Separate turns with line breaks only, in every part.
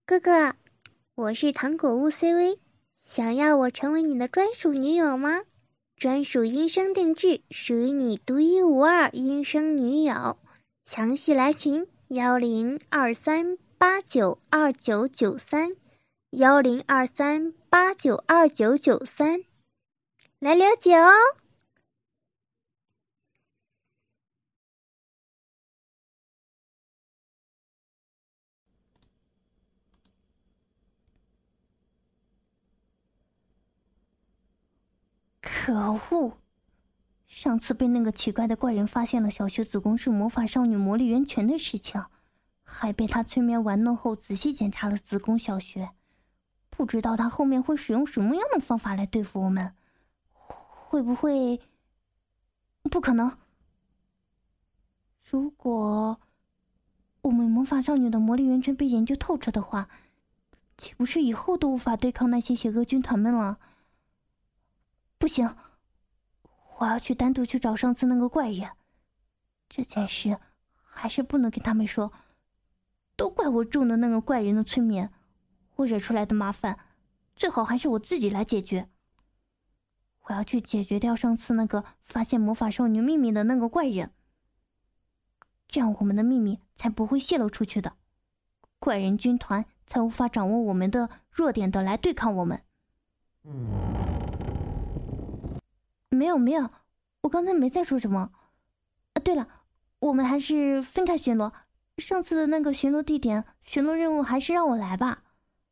哥哥，我是糖果屋 CV，想要我成为你的专属女友吗？专属音声定制，属于你独一无二音声女友。详细来群1023892993，1023892993，来了解哦。
可恶！上次被那个奇怪的怪人发现了小学子宫是魔法少女魔力源泉的事情，还被他催眠玩弄后仔细检查了子宫小学，不知道他后面会使用什么样的方法来对付我们。会不会……不可能！如果我们魔法少女的魔力源泉被研究透彻的话，岂不是以后都无法对抗那些邪恶军团们了？不行，我要单独去找上次那个怪人。这件事还是不能跟他们说，都怪我中了那个怪人的催眠，我惹出来的麻烦，最好还是我自己来解决。我要去解决掉上次那个发现魔法少女秘密的那个怪人，这样我们的秘密才不会泄露出去的，怪人军团才无法掌握我们的弱点的来对抗我们。没有，我刚才没在说什么。对了，我们还是分开巡逻，上次的那个巡逻地点、巡逻任务还是让我来吧。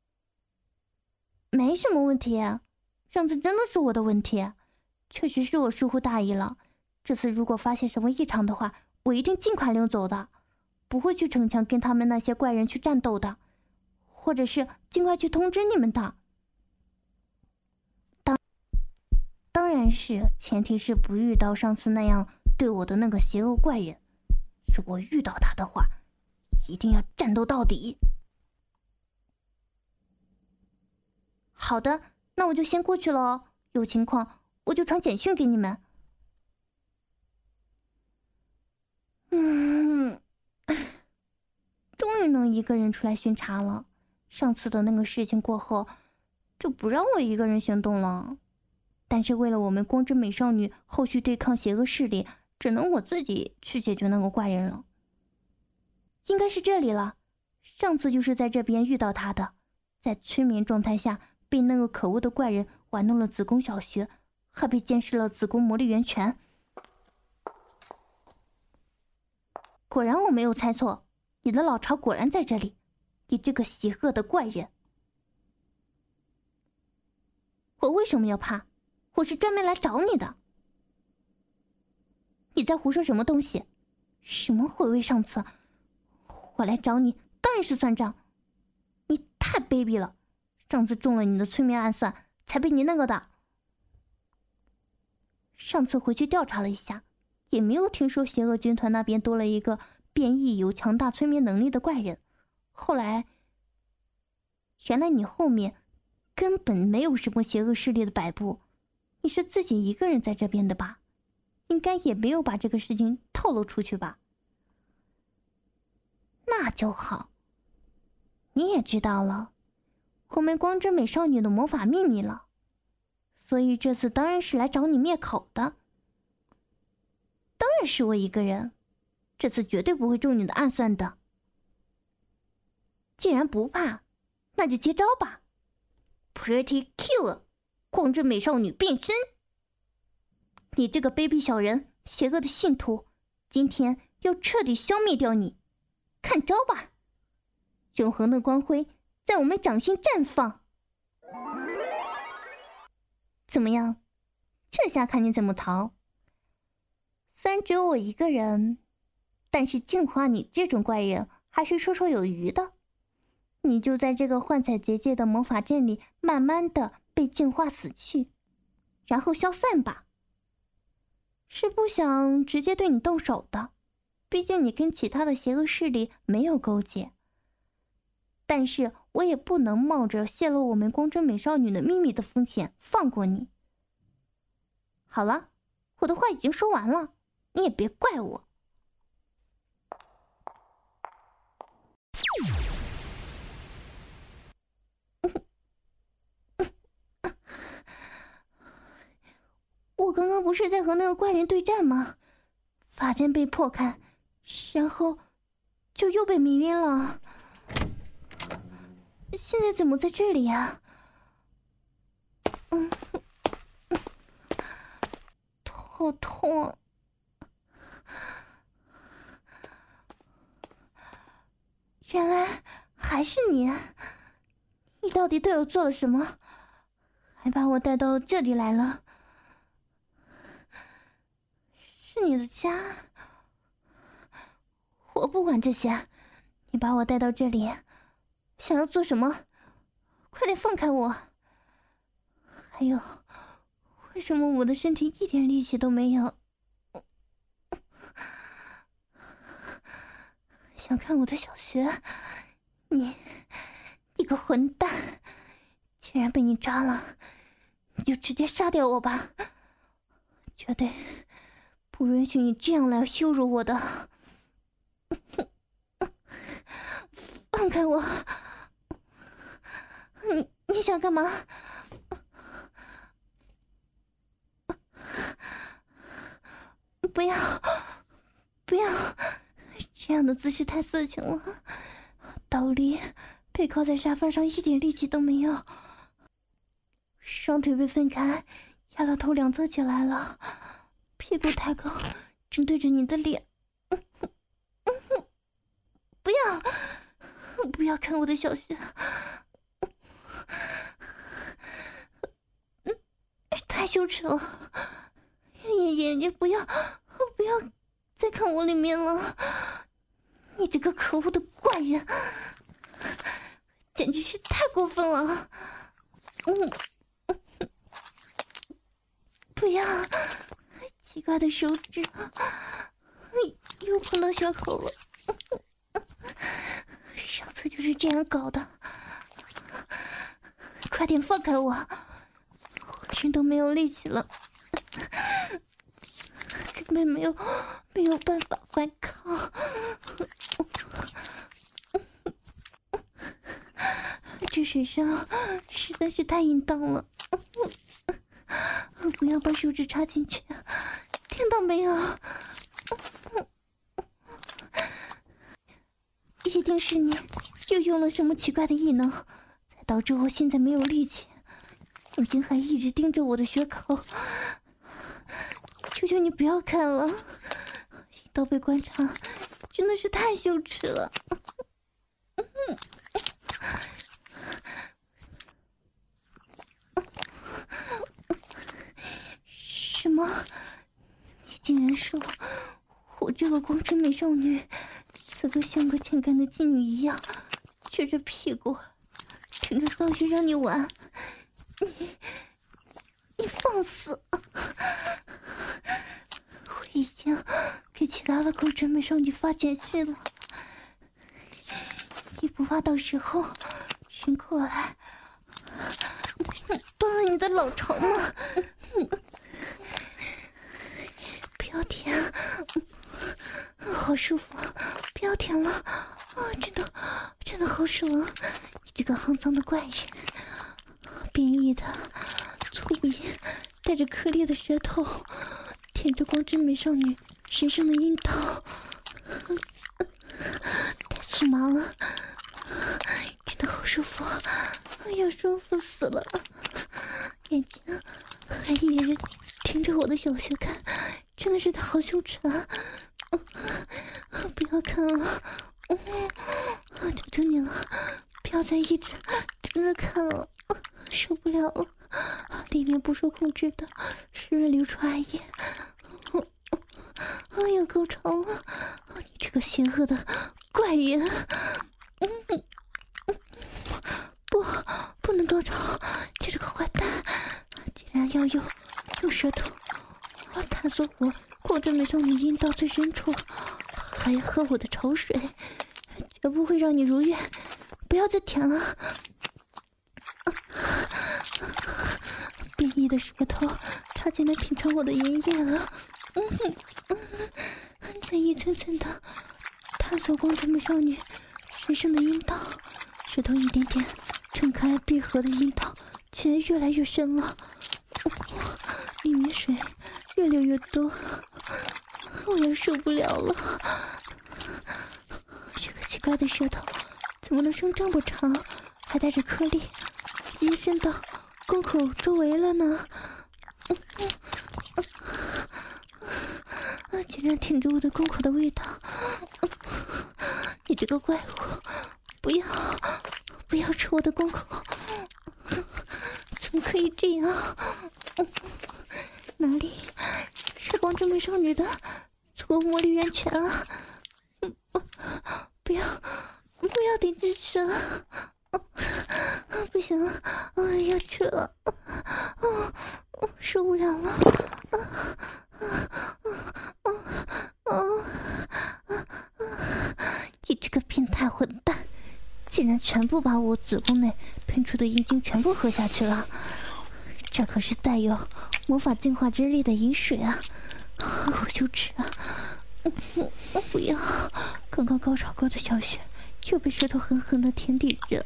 没什么问题，上次真的是我的问题，确实是我疏忽大意了。这次如果发现什么异常的话，我一定尽快溜走的，不会去逞强跟他们那些怪人去战斗的，或者是尽快去通知你们的。当然是，前提是不遇到上次那样对我的那个邪恶怪人。如果遇到他的话，一定要战斗到底。好的，那我就先过去了哦，有情况我就传简讯给你们。终于能一个人出来巡查了。上次的那个事情过后，就不让我一个人行动了。但是为了我们光之美少女后续对抗邪恶势力，只能我自己去解决那个怪人了。应该是这里了，上次就是在这边遇到他的，在催眠状态下被那个可恶的怪人玩弄了子宫小学，还被监视了子宫魔力源泉。果然我没有猜错，你的老巢果然在这里，你这个邪恶的怪人。我为什么要怕？我是专门来找你的。你在胡说什么东西？什么毁卫上次？我来找你当然是算账。你太卑鄙了，上次中了你的催眠暗算，才被你那个的。上次回去调查了一下，也没有听说邪恶军团那边多了一个变异有强大催眠能力的怪人。后来原来你后面根本没有什么邪恶势力的摆布，你是自己一个人在这边的吧？应该也没有把这个事情透露出去吧？那就好，你也知道了我们光之美少女的魔法秘密了，所以这次当然是来找你灭口的。当然是我一个人，这次绝对不会中你的暗算的。既然不怕，那就接招吧。Pretty Cure， 光之美少女变身！你这个卑鄙小人，邪恶的信徒，今天要彻底消灭掉你，看招吧！永恒的光辉在我们掌心绽放。怎么样？这下看你怎么逃。虽然只有我一个人，但是净化你这种怪人还是绰绰有余的。你就在这个幻彩结界的魔法阵里慢慢的被净化死去，然后消散吧。是不想直接对你动手的，毕竟你跟其他的邪恶势力没有勾结。但是我也不能冒着泄露我们光之美少女的秘密的风险放过你。好了，我的话已经说完了，你也别怪我。 我刚刚不是在和那个怪人对战吗？法阵被破开，然后就又被迷晕了。现在怎么在这里呀？好痛！原来还是你！你到底对我做了什么？还把我带到这里来了？是你的家？我不管这些，你把我带到这里，想要做什么？快点放开我！还有，为什么我的身体一点力气都没有？想看我的小穴？你个混蛋！既然被你抓了，你就直接杀掉我吧！绝对不允许你这样来羞辱我的！放开我！你想干嘛？不要！不要！这样的姿势太色情了。倒立背靠在沙发上，一点力气都没有，双腿被分开，压到头两侧起来了，屁股抬高，正对着你的脸。不要！不要看我的小穴！太羞耻了！也不要再看我里面了！你这个可恶的怪人，简直是太过分了！不要！奇怪的手指又碰到血口了。上次就是这样搞的。快点放开我！浑身都没有力气了，根本没有办法反抗。这水上实在是太淫荡了，不要把手指插进去，听到没有？一定是你又用了什么奇怪的异能，才导致我现在没有力气，眼睛还一直盯着我的血口。求求你不要看了，阴道被观察真的是太羞耻了。什么？你竟然说我这个光之美少女此刻像个欠干的妓女一样，撅着屁股挺着骚穴让你玩？你放肆！我已经给其他的光之美少女发简讯了，你不怕到时候人过来断了你的老巢吗？不要舔，好舒服！不要舔了啊！真的好爽！你这个肮脏的怪人，变异的粗鄙带着颗粒的舌头舔着光之美少女神圣的阴道，太酥麻了，真的好舒服！哎呀，舒服死了！眼睛还一直盯着我的小穴看，真的是好羞耻啊！不要看了，求求你了，不要再一直盯着看了，受不了了！里面不受控制的湿润流出艾叶，要高潮了！你这个邪恶的怪人！不能高潮！你这个坏蛋，竟然要用舌头探索我光之美少女阴道最深处，还要喝我的潮水，绝不会让你如愿！不要再舔了！变异的舌头插进来品尝我的银液了，在一寸寸的探索光之美少女神圣的阴道，舌头一点点撑开闭合的阴道，竟然越来越深了，里面水越流越多，我要受不了了。这个奇怪的舌头怎么能伸这么长，还带着颗粒，直接伸到宫口周围了呢？竟然挺着我的宫口的味道！你这个怪物，不要吃我的宫口！怎么可以这样？哪里是光之美少女的足魔力源泉啊？不要点进去啊！不行了，要去了，受不了了！你这个变态混蛋，竟然全部把我子宫内喷出的阴茎全部喝下去了！这可是带有魔法净化之力的饮水啊！好羞耻啊！不要！刚刚高潮过的小穴又被舌头狠狠地舔抵着。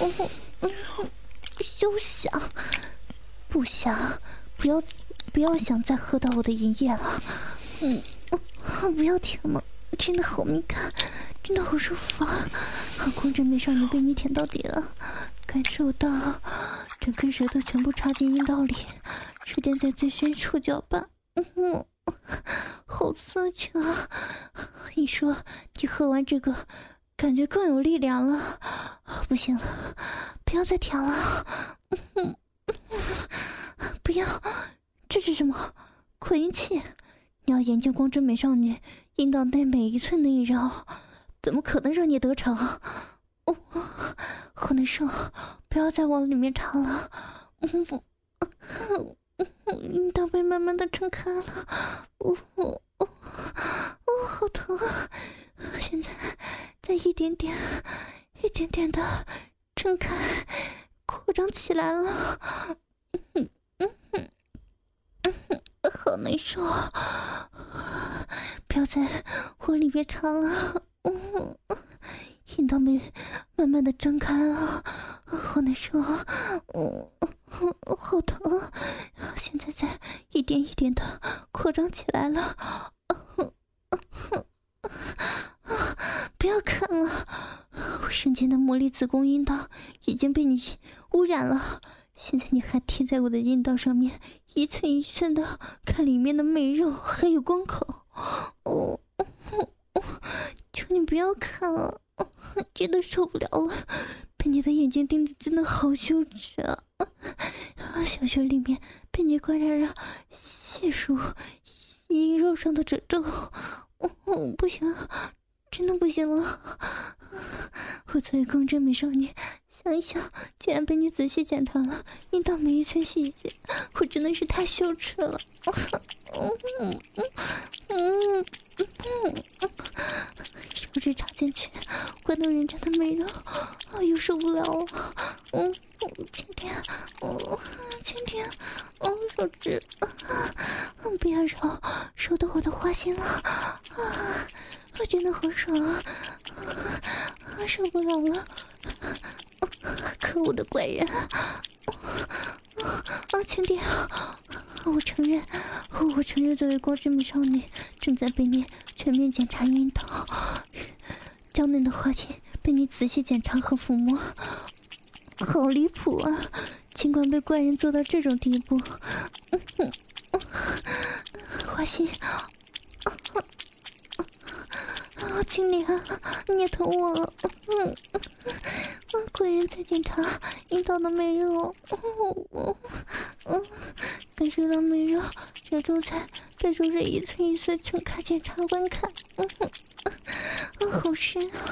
休想！不想！不要想再喝到我的银液了！不要舔了，真的好敏感，真的好舒服啊！光真美少女被你舔到底了，感受到整根舌头全部插进阴道里，舌尖在最深处搅拌，好色情啊！你说你喝完这个，感觉更有力量了？不行了，不要再舔了！不要！这是什么？扩音器？你要研究光之美少女阴道内每一寸内肉，怎么可能让你得逞？好难受，不要再往里面插了。阴道被慢慢的撑开了，好疼啊！现在再一点点的撑开，扩张起来了。好难受啊！不要再往里面插了，阴道被慢慢的张开了，好难受啊！好疼啊！现在在一点的扩张起来了，不要看了，我瞬间的魔力子宫阴道已经被你污染了。现在你还贴在我的阴道上面，一寸一寸的看里面的美肉还有宫口，求你不要看了，真的受不了了，被你的眼睛盯着真的好羞耻啊！小穴里面被你感染了血属阴肉上的褶皱，不行了，真的不行了！我作为公真美少女，想一想，竟然被你仔细检查了阴道每一寸细节，我真的是太羞耻了！手指插进去，关到人家的美肉，又受不了了！轻点，轻点，手指，不要揉到我的花心了！真的好爽啊！受不了了！可恶的怪人！轻点！我承认，作为光之美少女，正在被你全面检查阴道，娇嫩的花心被你仔细检查和抚摸，好离谱啊！尽管被怪人做到这种地步，花心。轻点，你疼我了！怪人在检查阴道的美肉，感受到美肉褶皱在被手指一寸一寸撑开检查观看，好深啊！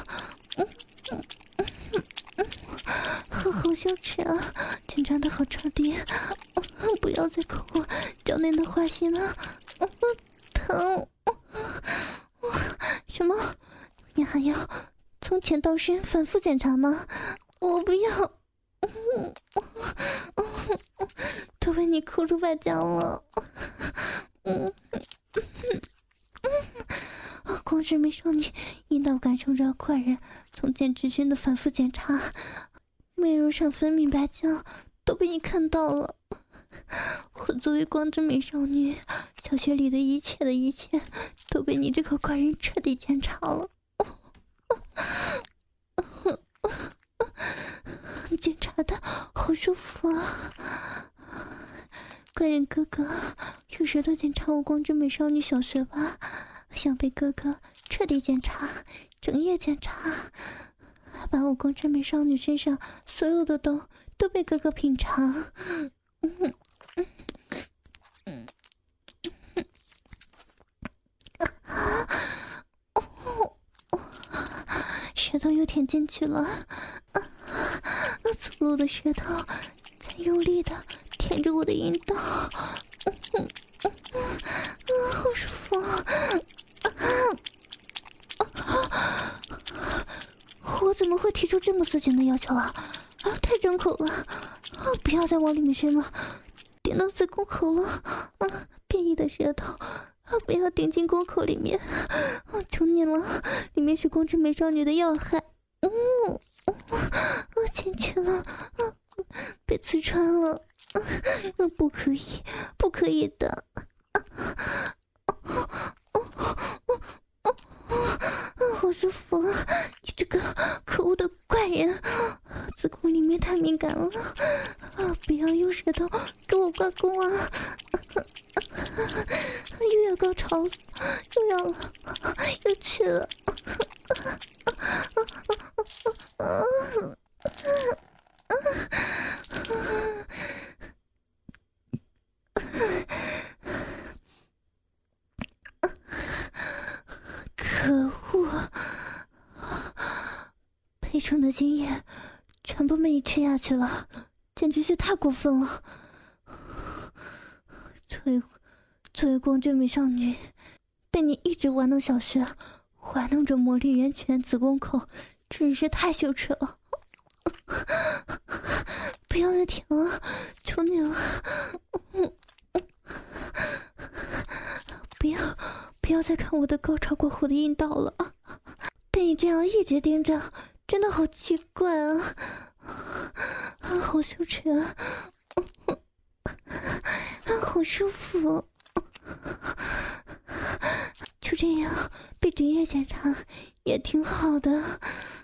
好羞耻啊！检查的好彻底，不要再抠我娇嫩的花心了，疼！什么？你还要从浅到深反复检查吗？我不要！都被你抠出败浆了！光是美少女阴道感受着怪人从浅至深的反复检查，美容上分泌白浆都被你看到了。我作为光之美少女， 小学里的一切的一切都被你这个怪人彻底检查了。检查的好舒服啊！怪人哥哥用舌头检查我光之美少女小学吧，想被哥哥彻底检查，整夜检查，把我光之美少女身上所有的都被哥哥品尝。舌头又舔进去了，粗鲁的舌头在用力的舔着我的阴道，好舒服啊！我怎么会提出这么色情的要求啊？太重口了！不要再往里面伸了，顶到子宫口了！变异的舌头！不要顶进宫口里面，求你了，里面是光之美少女的要害。进去了，被刺穿了，不可以，不可以的。好舒服啊！你这个可恶的怪人，子宫里面太敏感了，不要用舌头给我刮宫啊！又要高潮了，又要了，又去了。可恶！培生的经验全部被你吃下去了，简直是太过分了。作为光之美少女，被你一直玩弄小穴，玩弄着魔力源泉子宫口，真是太羞耻了。不要再舔了，求你了！不要再看我的高潮过后的阴道了，被你这样一直盯着，真的好奇怪啊！好羞耻啊！好舒服。就这样被整夜检查也挺好的。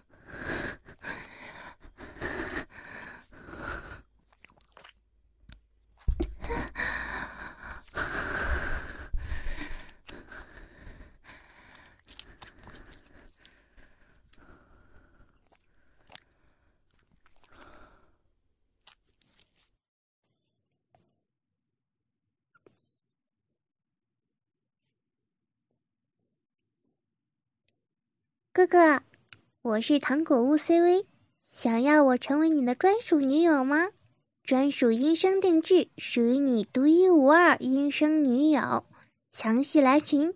哥哥，我是糖果屋 CV， 想要我成为你的专属女友吗？专属音声定制，属于你独一无二音声女友。详细来群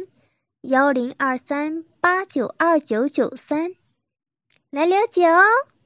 1023892993，1023892993，来了解哦。